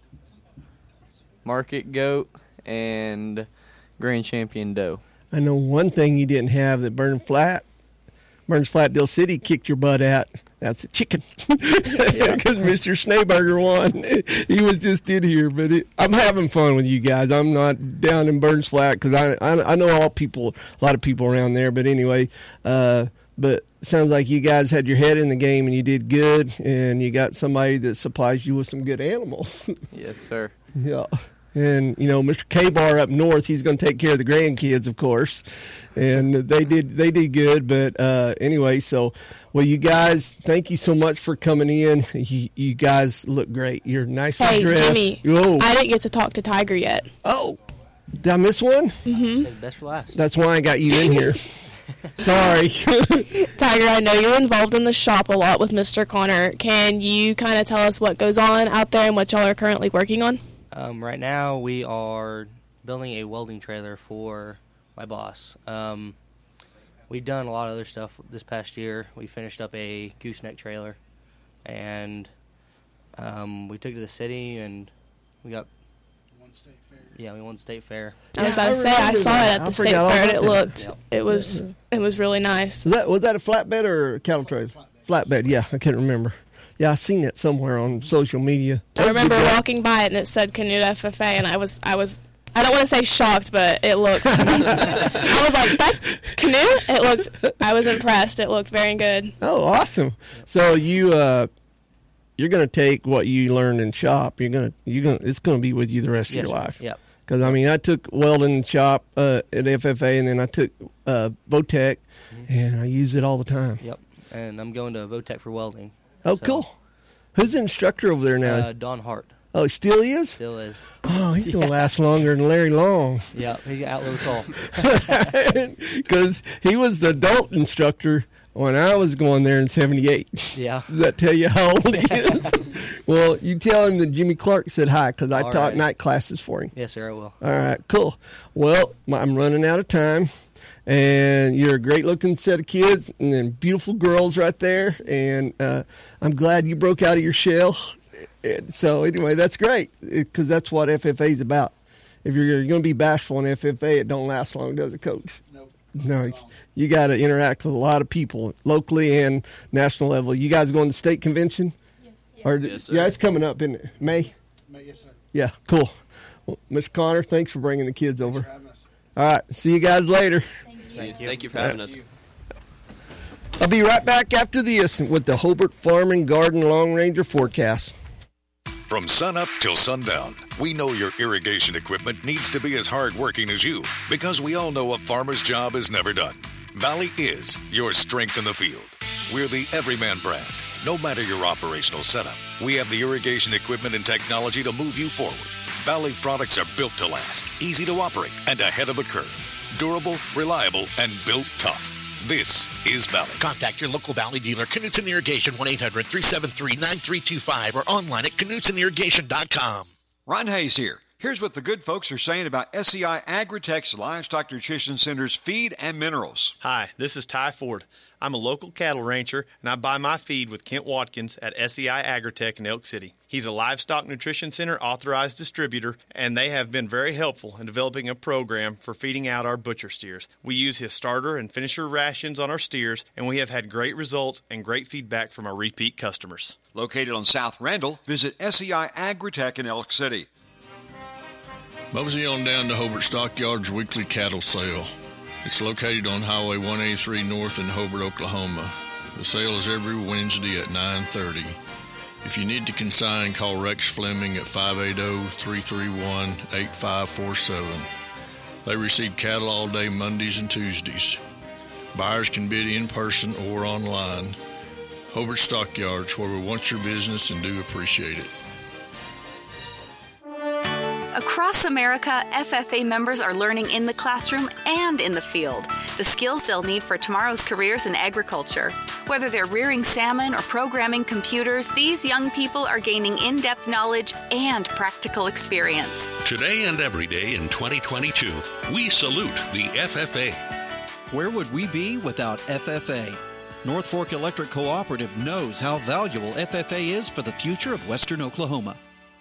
Market goat, and grand champion doe. I know one thing you didn't have that Burn Flat, Burns Flat Dill City kicked your butt at. That's the chicken. Because Mister Schneeberger won. He was just in here, but it, I'm having fun with you guys. I'm not down in Burns Flat because I, I I know all people, a lot of people around there. But anyway, uh, but sounds like you guys had your head in the game and you did good, and you got somebody that supplies you with some good animals. Yes, sir. Yeah. And, you know, Mister K-Bar up north, he's going to take care of the grandkids, of course. And they did they did good. But uh, anyway, so, well, you guys, thank you so much for coming in. You, you guys look great. You're nicely Hey, dressed. Jimmy, Oh. I didn't get to talk to Tiger yet. Oh, did I miss one? Mm-hmm. Best for last. That's why I got you in here. Sorry. Tiger, I know you're involved in the shop a lot with Mister Connor. Can you kind of tell us what goes on out there and what y'all are currently working on? Um, right now, we are building a welding trailer for my boss. Um, we've done a lot of other stuff this past year. We finished up a gooseneck trailer, and um, we took it to the city, and we got one state fair. Yeah, we won state fair. I was about to say I saw it at the state fair and it looked it was it was really nice. Was that was that a flatbed or a cattle trailer? Flatbed. Yeah, I can't remember. Yeah, I seen it somewhere on social media. I remember walking by it and it said Canute F F A, and I was I was I don't want to say shocked, but it looked. I was like, that Canute? It looked. I was impressed. It looked very good. Oh, awesome! So you uh, you're gonna take what you learned in shop. You're gonna you're gonna it's gonna be with you the rest Yes, of your sir. life. Yep. Because I mean, I took welding shop uh, at F F A, and then I took uh, Votech, Mm-hmm. and I use it all the time. Yep. And I'm going to Votech for welding. Oh, So, cool. Who's the instructor over there now? Uh, Don Hart. Oh, he still is? Still is. Oh, he's going to last longer than Larry Long. Yeah, he's going to outlive us all. Because he was the adult instructor when I was going there in seventy-eight. Yeah. Does that tell you how old he is? Well, you tell him that Jimmy Clark said hi, because I All taught right. night classes for him. Yes, sir, I will. All right, cool. Well, I'm running out of time. And you're a great-looking set of kids, and then beautiful girls right there. And uh, I'm glad you broke out of your shell. And so anyway, that's great, because that's what F F A is about. If you're, you're going to be bashful in F F A, it don't last long, does it, Coach? Nope. No, you got to interact with a lot of people, locally and national level. You guys going to state convention? Yes. yes. Or, Yes, sir. Yeah, it's coming up, isn't it? May? May, yes, sir. Yeah, cool. Well, Mister Connor, thanks for bringing the kids over. for having us. All right, see you guys later. Thank you. Thank you for having us. I'll be right back after this with the Hobart Farm and Garden Long Ranger forecast. From sunup till sundown, we know your irrigation equipment needs to be as hardworking as you, because we all know a farmer's job is never done. Valley is your strength in the field. We're the Everyman brand. No matter your operational setup, we have the irrigation equipment and technology to move you forward. Valley products are built to last, easy to operate, and ahead of the curve. Durable, reliable, and built tough. This is Valley. Contact your local Valley dealer, Knutson Irrigation, one eight hundred three seven three nine three two five, or online at knutson irrigation dot com. Ron Hayes here. Here's what the good folks are saying about S E I Agritech's Livestock Nutrition Center's feed and minerals. Hi, this is Ty Ford. I'm a local cattle rancher, and I buy my feed with Kent Watkins at S E I Agritech in Elk City. He's a Livestock Nutrition Center authorized distributor, and they have been very helpful in developing a program for feeding out our butcher steers. We use his starter and finisher rations on our steers, and we have had great results and great feedback from our repeat customers. Located on South Randall, visit S E I Agritech in Elk City. Mosey on down to Hobart Stockyards weekly cattle sale. It's located on Highway one eighty-three North in Hobart, Oklahoma. The sale is every Wednesday at nine thirty. If you need to consign, call Rex Fleming at five eight zero, three three one, eight five four seven. They receive cattle all day Mondays and Tuesdays. Buyers can bid in person or online. Hobart Stockyards, where we want your business and do appreciate it. Across America, F F A members are learning in the classroom and in the field the skills they'll need for tomorrow's careers in agriculture. Whether they're rearing salmon or programming computers, these young people are gaining in-depth knowledge and practical experience. Today and every day in twenty twenty-two, we salute the F F A. Where would we be without F F A? North Fork Electric Cooperative knows how valuable F F A is for the future of Western Oklahoma.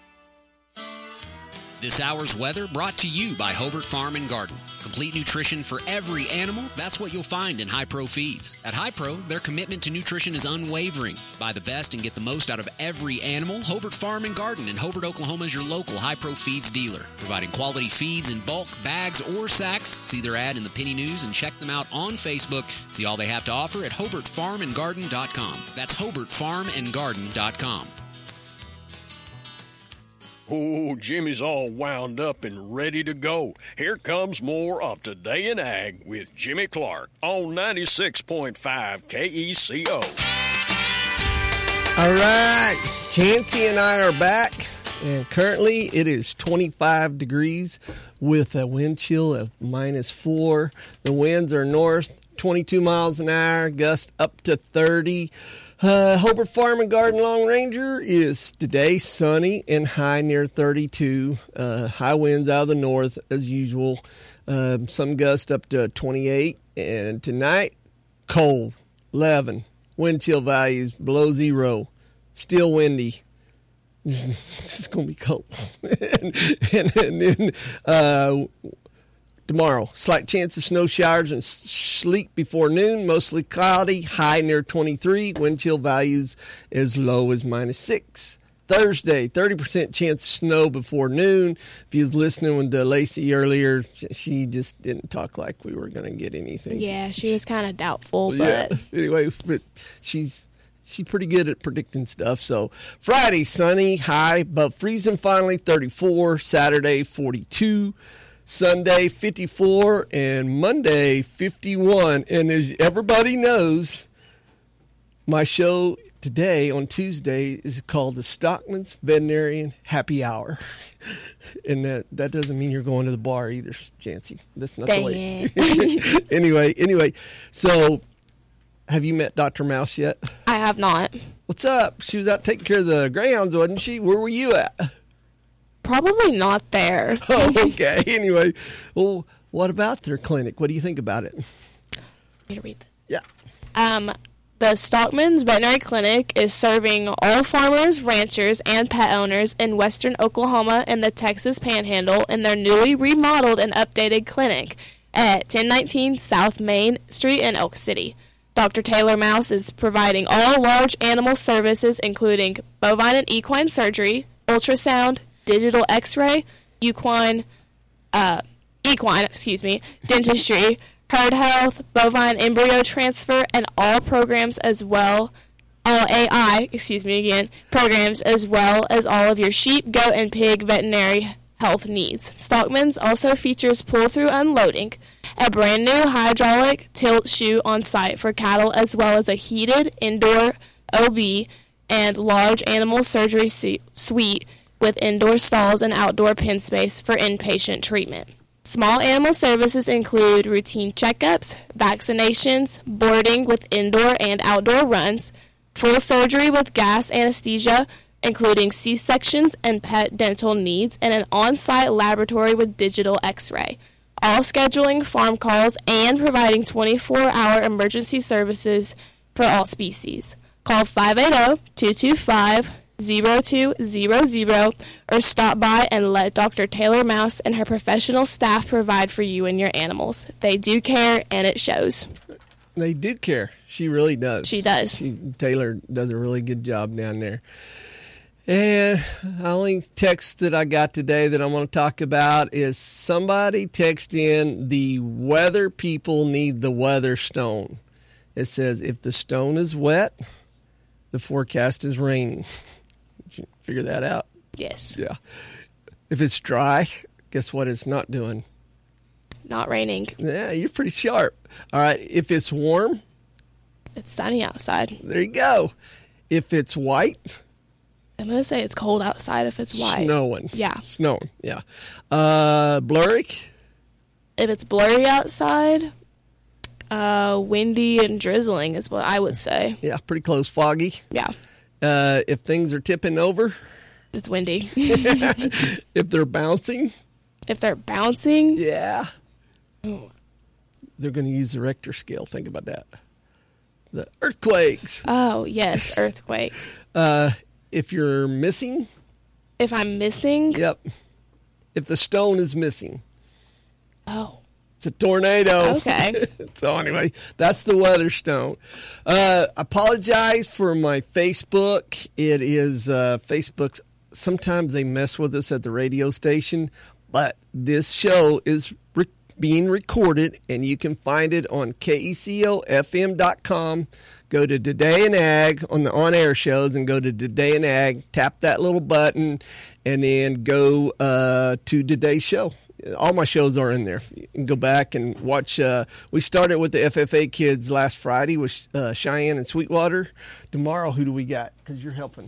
This hour's weather brought to you by Hobart Farm and Garden. Complete nutrition for every animal, that's what you'll find in High Pro Feeds. At High Pro, their commitment to nutrition is unwavering. Buy the best and get the most out of every animal. Hobart Farm and Garden in Hobart, Oklahoma is your local High Pro Feeds dealer. Providing quality feeds in bulk, bags, or sacks. See their ad in the Penny News and check them out on Facebook. See all they have to offer at hobart farm and garden dot com. That's hobart farm and garden dot com. Oh, Jimmy's all wound up and ready to go. Here comes more of Today in Ag with Jimmy Clark on ninety-six point five K E C O. All right, Chancey and I are back, and currently it is twenty-five degrees with a wind chill of minus four. The winds are north, twenty-two miles an hour, gust up to thirty. Uh, Hobart Farm and Garden Long Ranger is today sunny and high near thirty-two. Uh, high winds out of the north as usual. Um, some gust up to twenty-eight. And tonight, cold, eleven. Wind chill values below zero. Still windy. It's, it's going to be cold. and, and, and then uh, tomorrow, slight chance of snow showers and sleet before noon, mostly cloudy, high near twenty-three, wind chill values as low as minus six. Thursday, thirty percent chance of snow before noon. If you was listening to Lacey earlier, she just didn't talk like we were going to get anything. Yeah, she was kind of doubtful, Well, but yeah. Anyway, but she's she's pretty good at predicting stuff. So Friday, sunny, high, above freezing finally, thirty-four. Saturday, forty-two. Sunday, fifty-four, and Monday, fifty-one. And as everybody knows, my show today on Tuesday is called the Stockman's Veterinarian Happy Hour. And that, that doesn't mean you're going to the bar either, Jancy. That's not Dang the way. it. anyway, anyway, so have you met Doctor Mouse yet? I have not. What's up? She was out taking care of the greyhounds, wasn't she? Where were you at? Probably not there. Oh, okay. Anyway, well, what about their clinic? What do you think about it? Need to read this. Yeah. Um, the Stockman's Veterinary Clinic is serving all farmers, ranchers, and pet owners in western Oklahoma and the Texas Panhandle in their newly remodeled and updated clinic at ten nineteen South Main Street in Elk City. Doctor Taylor Mouse is providing all large animal services, including bovine and equine surgery, ultrasound, digital x-ray, equine, uh, equine, excuse me, dentistry, herd health, bovine embryo transfer, and all programs as well, all A I, excuse me again, programs as well as all of your sheep, goat, and pig veterinary health needs. Stockman's also features pull-through unloading, a brand new hydraulic tilt chute on site for cattle, as well as a heated indoor O B and large animal surgery su- suite with indoor stalls and outdoor pen space for inpatient treatment. Small animal services include routine checkups, vaccinations, boarding with indoor and outdoor runs, full surgery with gas anesthesia, including C-sections and pet dental needs, and an on-site laboratory with digital x-ray. All scheduling farm calls and providing twenty-four hour emergency services for all species. Call five eight zero, two two five, zero two zero zero or stop by and let Doctor Taylor Mouse and her professional staff provide for you and your animals. They do care, and it shows. They do care. She really does. She does. She, Taylor does a really good job down there. And the only text that I got today that I want to talk about is somebody text in, the weather people need the weather stone. It says, if the stone is wet, the forecast is raining. Did you figure that out? Yes. Yeah. If it's dry, guess what it's not doing? not raining. Yeah, you're pretty sharp. All right, if it's warm? It's sunny outside. There you go. If it's white? I'm going to say it's cold outside if it's white. Snowing. Yeah. Snowing, yeah. Uh, blurry? If it's blurry outside, uh, windy and drizzling is what I would say. Yeah, pretty close. Foggy? Yeah. Uh, if things are tipping over? It's windy. If they're bouncing? If they're bouncing? Yeah. Oh. They're going to use the Richter scale. Think about that. The earthquakes. Oh, yes, earthquake. Uh, if you're missing? If I'm missing? Yep. If the stone is missing. Oh. It's a tornado. Okay. So anyway, that's the weather stone. Uh, apologize for my Facebook. It is uh, Facebook's. Sometimes they mess with us at the radio station, but this show is re- being recorded, and you can find it on K E C O F M dot com. Go to Today in Ag on the on-air shows and go to Today in Ag. Tap that little button, and then go uh, to today's show. All my shows are in there. You can go back and watch. Uh, we started with the F F A kids last Friday with uh, Cheyenne and Sweetwater. Tomorrow, who do we got? Because you're helping.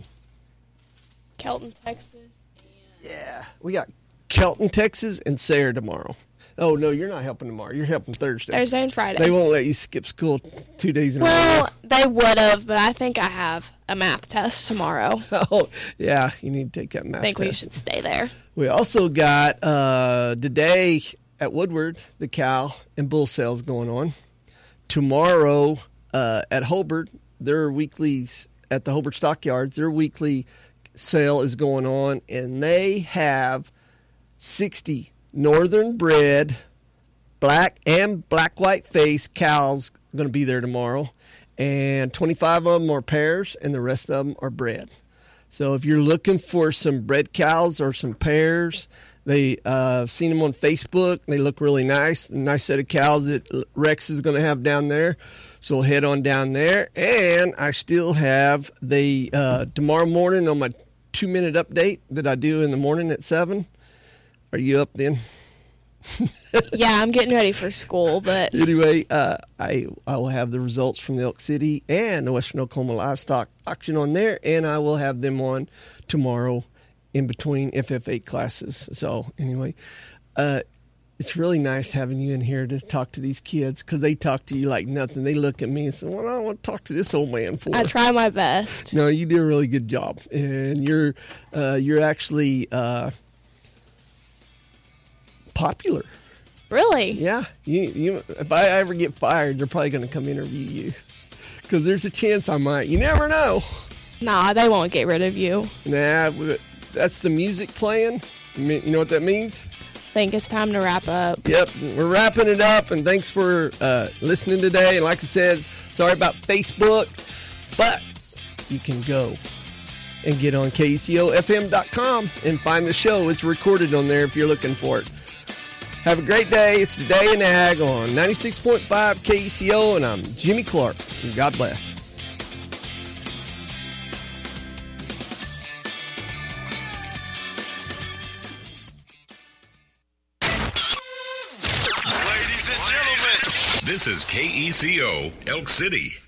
Kelton, Texas. Yeah. We got Kelton, Texas, and Sayre tomorrow. Oh, no, you're not helping tomorrow. You're helping Thursday. Thursday and Friday. They won't let you skip school two days in a row. Well, they would have, but I think I have a math test tomorrow. Oh, yeah, you need to take that math I think test. we should stay there. We also got uh, today at Woodward, the cow and bull sales going on. Tomorrow uh, at Hobart, their weekly, at the Hobart Stockyards, their weekly sale is going on, and they have sixty northern bred black and black white face cows going to be there tomorrow, and twenty-five of them are pairs and the rest of them are bred. So if you're looking for some bred cows or some pairs, they uh I've seen them on Facebook. They look really nice. A nice set of cows that Rex is going to have down there. So head on down there. And I still have the uh tomorrow morning on my two minute update that I do in the morning at seven. Are you up then? Yeah, I'm getting ready for school, but anyway, uh, I I will have the results from the Elk City and the Western Oklahoma Livestock Auction on there, and I will have them on tomorrow in between F F A classes. So anyway, uh, it's really nice having you in here to talk to these kids because they talk to you like nothing. They look at me and say, "What do I want to talk to this old man for?" I try my best. No, you do a really good job, and you're uh, you're actually uh, popular. Really? Yeah. You, you, if I ever get fired, they're probably going to come interview you because there's a chance I might. You never know. Nah, they won't get rid of you. Nah, that's the music playing. You know what that means? I think it's time to wrap up. Yep, we're wrapping it up, and thanks for uh, listening today. And like I said, sorry about Facebook, but you can go and get on K E C O F M dot com and find the show. It's recorded on there if you're looking for it. Have a great day. It's Today in Ag on ninety-six point five K E C O, and I'm Jimmy Clark. And God bless. Ladies and gentlemen, this is K E C O Elk City.